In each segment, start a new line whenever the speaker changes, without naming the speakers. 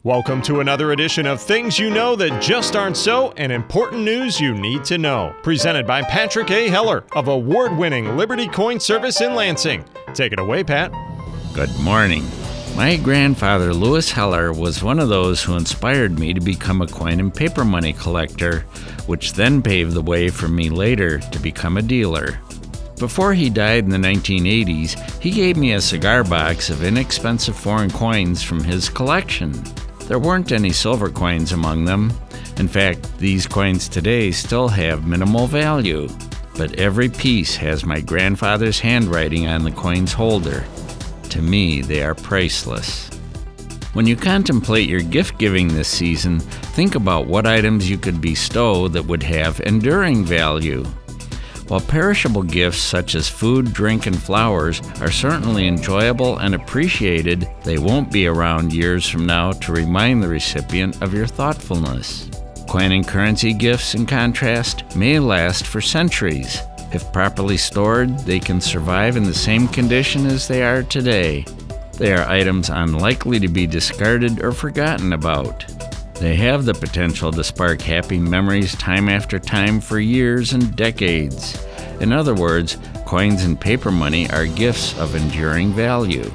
Welcome to another edition of Things You Know That Just Aren't So and Important News You Need to Know. Presented by Patrick A. Heller of award-winning Liberty Coin Service in Lansing. Take it away, Pat.
Good morning. My grandfather, Louis Heller, was one of those who inspired me to become a coin and paper money collector, which then paved the way for me later to become a dealer. Before he died in the 1980s, he gave me a cigar box of inexpensive foreign coins from his collection. There weren't any silver coins among them. In fact, these coins today still have minimal value. But every piece has my grandfather's handwriting on the coin's holder. To me, they are priceless. When you contemplate your gift giving this season, think about what items you could bestow that would have enduring value. While perishable gifts such as food, drink, and flowers are certainly enjoyable and appreciated, they won't be around years from now to remind the recipient of your thoughtfulness. Coin and currency gifts, in contrast, may last for centuries. If properly stored, they can survive in the same condition as they are today. They are items unlikely to be discarded or forgotten about. They have the potential to spark happy memories time after time for years and decades. In other words, coins and paper money are gifts of enduring value.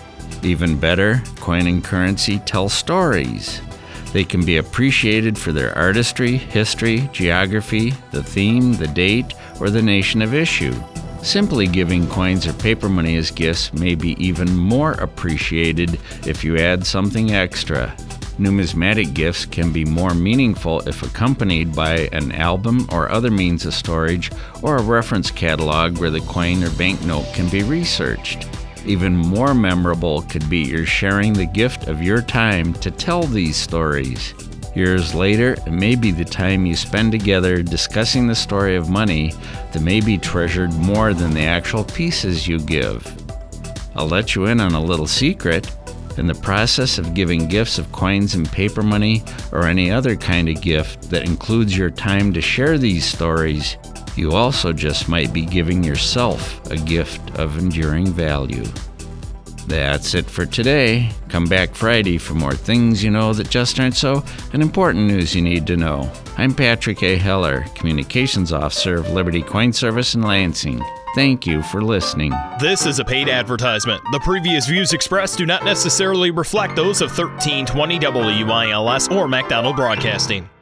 Even better, coin and currency tell stories. They can be appreciated for their artistry, history, geography, the theme, the date, or the nation of issue. Simply giving coins or paper money as gifts may be even more appreciated if you add something extra. Numismatic gifts can be more meaningful if accompanied by an album or other means of storage or a reference catalog where the coin or banknote can be researched. Even more memorable could be your sharing the gift of your time to tell these stories. Years later, it may be the time you spend together discussing the story of money that may be treasured more than the actual pieces you give. I'll let you in on a little secret. In the process of giving gifts of coins and paper money or any other kind of gift that includes your time to share these stories, you also just might be giving yourself a gift of enduring value. That's it for today. Come back Friday for more Things You Know That Just Aren't So and Important News You Need to Know. I'm Patrick A. Heller, Communications Officer of Liberty Coin Service in Lansing. Thank you for listening.
This is a paid advertisement. The previous views expressed do not necessarily reflect those of 1320 WILS or MacDonald Broadcasting.